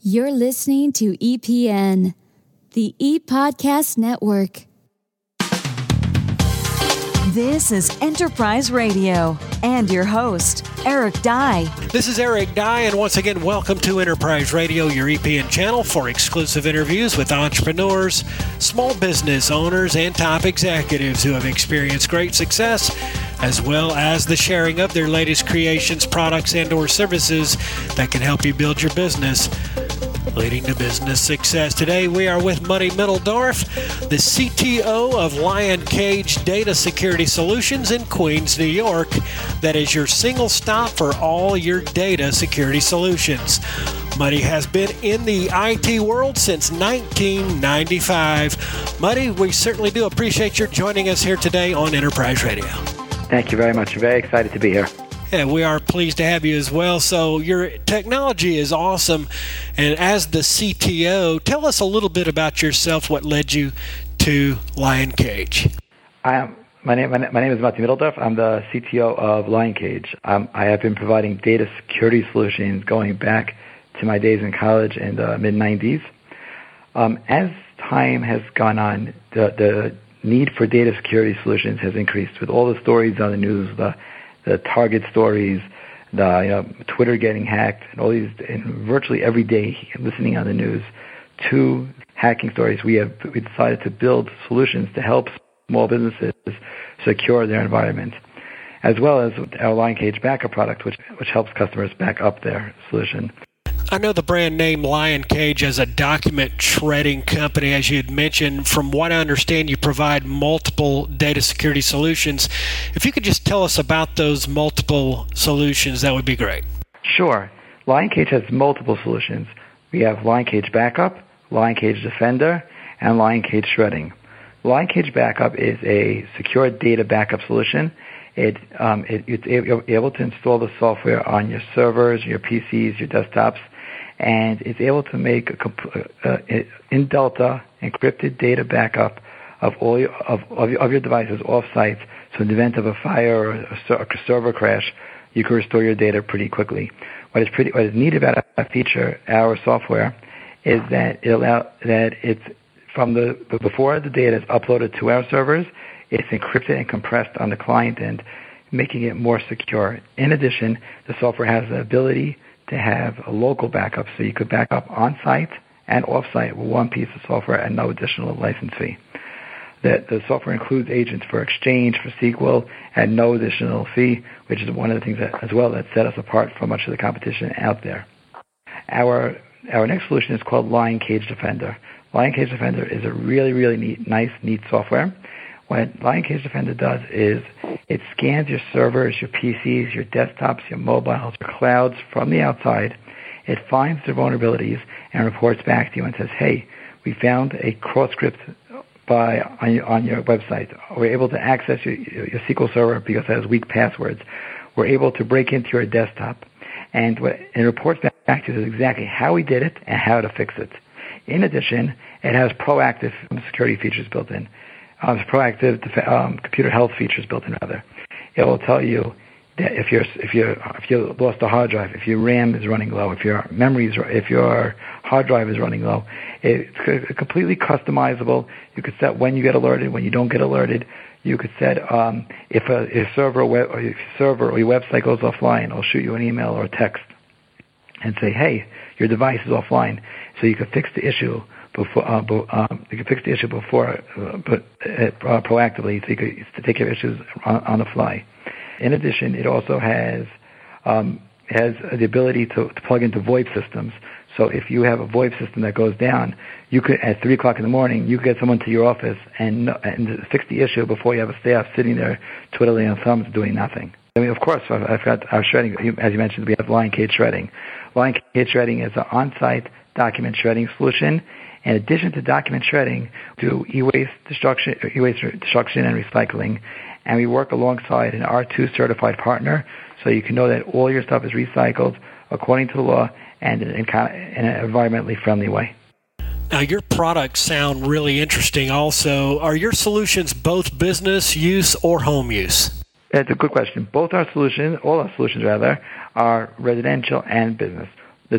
You're listening to EPN, the ePodcast Network. This is Enterprise Radio and your host, Eric Dye. This is Eric Dye, and once again, welcome to Enterprise Radio, your EPN channel for exclusive interviews with entrepreneurs, small business owners, and top executives who have experienced great success, as well as the sharing of their latest creations, products, and or services that can help you build your business, leading to business success. Today, we are with Muddy Middledorf, the CTO of Lion Cage Data Security Solutions in Queens, New York. That is your single stop for all your data security solutions. Muddy has been in the IT world since 1995. Muddy, we certainly do appreciate your joining us here today on Enterprise Radio. Thank you very much. I'm very excited to be here. And we are pleased to have you as well. So your technology is awesome. And as the CTO, tell us a little bit about yourself, what led you to Lion Cage. My name is Muddy Middledorf. I'm the CTO of Lion Cage. I have been providing data security solutions going back to my days in college in the mid-90s. As time has gone on, the need for data security solutions has increased with all the stories on the news, the Target stories, the Twitter getting hacked, and all these, and virtually every day listening on the news to hacking stories. We decided to build solutions to help small businesses secure their environment, as well as our Lion Cage Backup product, which helps customers back up their solution. I know the brand name Lion Cage as a document shredding company, as you had mentioned. From what I understand, you provide multiple data security solutions. If you could just tell us about those multiple solutions, that would be great. Sure. Lion Cage has multiple solutions. We have Lion Cage Backup, Lion Cage Defender, and Lion Cage Shredding. Lion Cage Backup is a secure data backup solution. You're able to install the software on your servers, your PCs, your desktops, and it's able to make in Delta encrypted data backup of all your devices off-site. So in the event of a fire or a server crash, you can restore your data pretty quickly. What is neat about that feature, our software, is that before the data is uploaded to our servers, it's encrypted and compressed on the client end, making it more secure. In addition, the software has the ability to have a local backup, so you could back up on-site and off-site with one piece of software and no additional license fee. The software includes agents for Exchange, for SQL, at no additional fee, which is one of the things that set us apart from much of the competition out there. Our next solution is called Lion Cage Defender. Lion Cage Defender is a really, really neat software. What Lion Cage Defender does is it scans your servers, your PCs, your desktops, your mobiles, your clouds from the outside. It finds the vulnerabilities and reports back to you and says, hey, we found a cross script on your website. We're able to access your SQL server because it has weak passwords. We're able to break into your desktop. And it reports back to you exactly how we did it and how to fix it. In addition, it has proactive security features built in. Proactive computer health features built in. Rather, it will tell you that if you lost a hard drive, if your RAM is running low, if your hard drive is running low, it's completely customizable. You could set when you get alerted, when you don't get alerted. You could set if a server or your website goes offline, it'll shoot you an email or a text and say, hey, your device is offline, so you could fix the issue proactively, so you could take care of issues on the fly. In addition, it also has the ability to plug into VoIP systems. So if you have a VoIP system that goes down, you could at 3 o'clock in the morning, you could get someone to your office and fix the issue before you have a staff sitting there twiddling their thumbs doing nothing. I mean, of course, I've got our shredding. As you mentioned, we have Lion Cage Shredding. Lion Cage Shredding is an on-site document shredding solution. In addition to document shredding, we do e-waste destruction and recycling, and we work alongside an R2 certified partner, so you can know that all your stuff is recycled according to the law and in an environmentally friendly way. Now, your products sound really interesting also. Are your solutions both business use or home use? That's a good question. All our solutions, are residential and business.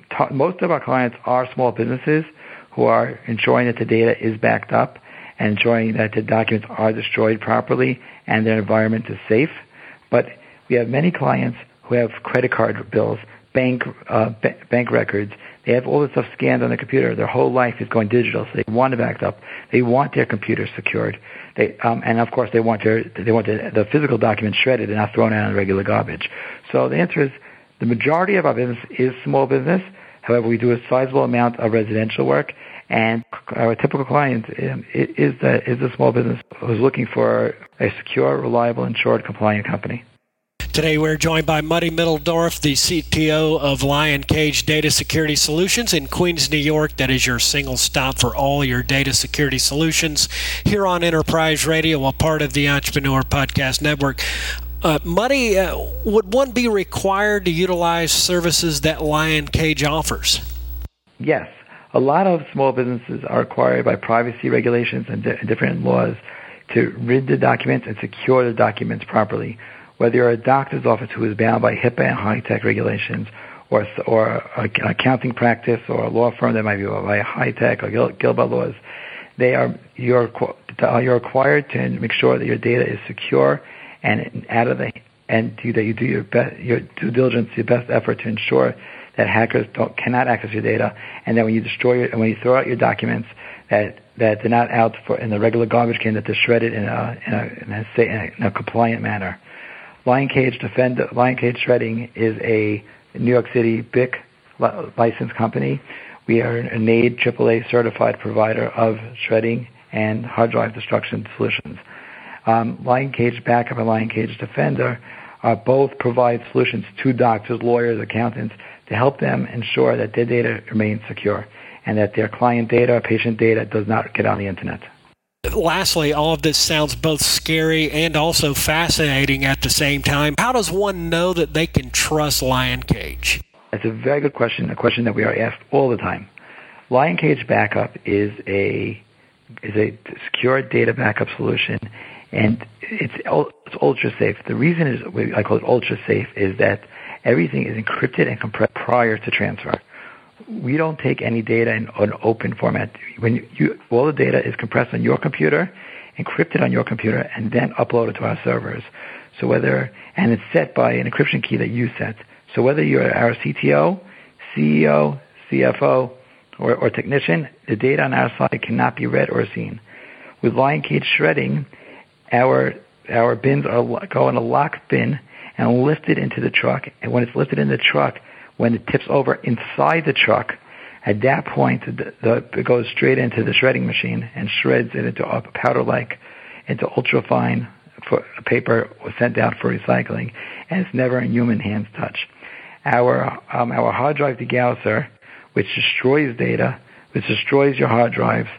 most of our clients are small businesses who are ensuring that the data is backed up and ensuring that the documents are destroyed properly and their environment is safe. But we have many clients who have credit card bills, bank records. They have all this stuff scanned on the computer. Their whole life is going digital, so they want it backed up. They want their computer secured. And of course, they want the physical documents shredded and not thrown out in regular garbage. So the answer is the majority of our business is small business. However, we do a sizable amount of residential work, and our typical client is a small business who's looking for a secure, reliable, insured, compliant company. Today we're joined by Muddy Middledorf, the CTO of Lion Cage Data Security Solutions in Queens, New York. That is your single stop for all your data security solutions here on Enterprise Radio, a part of the Entrepreneur Podcast Network. Muddy, would one be required to utilize services that Lion Cage offers? Yes. A lot of small businesses are required by privacy regulations and different laws to read the documents and secure the documents properly. Whether you're a doctor's office who is bound by HIPAA and high-tech regulations, or an accounting practice, or a law firm that might be by high-tech or Gilbert laws, you're required to make sure that your data is secure and that you do your due diligence, your best effort to ensure that hackers cannot access your data, and that when you throw out your documents, that they're not out in the regular garbage can, that they're shredded in a compliant manner. Lion Cage Shredding is a New York City BIC licensed company. We are a NAID AAA certified provider of shredding and hard drive destruction solutions. Lion Cage Backup and Lion Cage Defender both provide solutions to doctors, lawyers, accountants to help them ensure that their data remains secure and that their client data, patient data does not get on the internet. Lastly, all of this sounds both scary and also fascinating at the same time. How does one know that they can trust Lion Cage? That's a very good question, a question that we are asked all the time. Lion Cage Backup is a secure data backup solution, and it's ultra safe. The reason I call it ultra safe is that everything is encrypted and compressed prior to transfer. We don't take any data in an open format. All the data is compressed on your computer, encrypted on your computer, and then uploaded to our servers. And it's set by an encryption key that you set. So whether you're our CTO, CEO, CFO, or technician, the data on our side cannot be read or seen. With Lion Cage Shredding, our bins go in a locked bin and lifted into the truck. And when it's lifted in the truck, when it tips over inside the truck, at that point, it goes straight into the shredding machine and shreds it into a powder-like, into ultra-fine paper sent out for recycling, and it's never in human hands touch. Our hard drive degausser, which destroys data, which destroys your hard drives,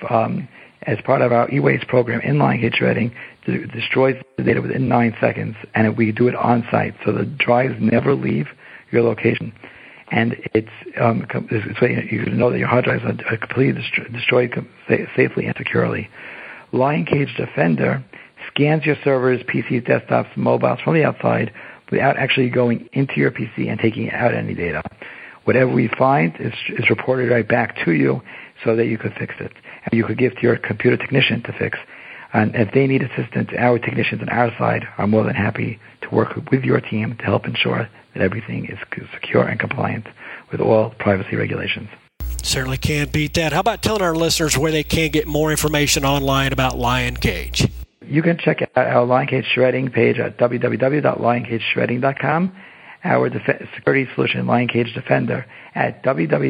as part of our e-waste program in Lion Cage Shredding, destroys the data within 9 seconds, and we do it on site, so the drives never leave your location, and it's so you know that your hard drives are completely destroyed safely and securely. Lion Cage Defender scans your servers, PCs, desktops, mobiles from the outside without actually going into your PC and taking out any data. Whatever we find is reported right back to you so that you could fix it, and you could give to your computer technician to fix. And if they need assistance, our technicians on our side are more than happy to work with your team to help ensure that everything is secure and compliant with all privacy regulations. Certainly can't beat that. How about telling our listeners where they can get more information online about Lion Cage? You can check out our Lion Cage Shredding page at www.lioncageshredding.com, our security solution, Lion Cage Defender, at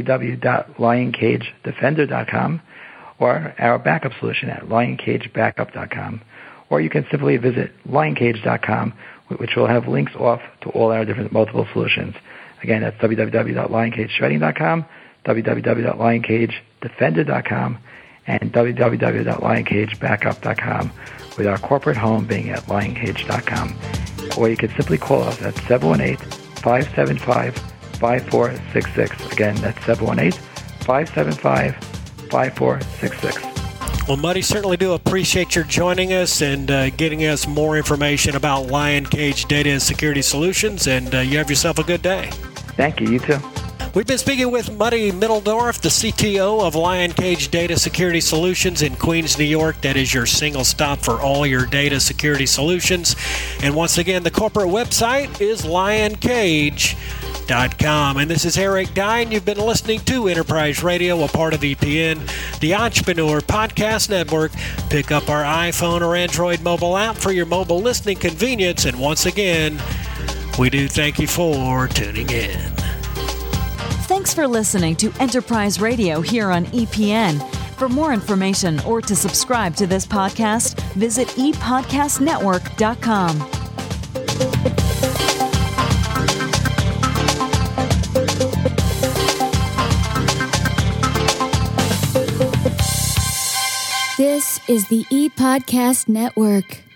www.lioncagedefender.com, or our backup solution at lioncagebackup.com. Or you can simply visit lioncage.com, which will have links off to all our different multiple solutions. Again, that's www.lioncageshredding.com, www.lioncagedefender.com, and www.lioncagebackup.com, with our corporate home being at lioncage.com. Or you can simply call us at 718-575-5466. Again, that's 718-575-5466. Well, Muddy, certainly do appreciate your joining us and getting us more information about Lion Cage Data Security Solutions, and you have yourself a good day. Thank you. You too. We've been speaking with Muddy Middledorf, the CTO of Lion Cage Data Security Solutions in Queens, New York. That is your single stop for all your data security solutions. And once again, the corporate website is lioncage.com. And this is Eric Dye, and you've been listening to Enterprise Radio, a part of EPN, the Entrepreneur Podcast Network. Pick up our iPhone or Android mobile app for your mobile listening convenience. And once again, we do thank you for tuning in. Thanks for listening to Enterprise Radio here on EPN. For more information or to subscribe to this podcast, visit epodcastnetwork.com. This is the ePodcast Network.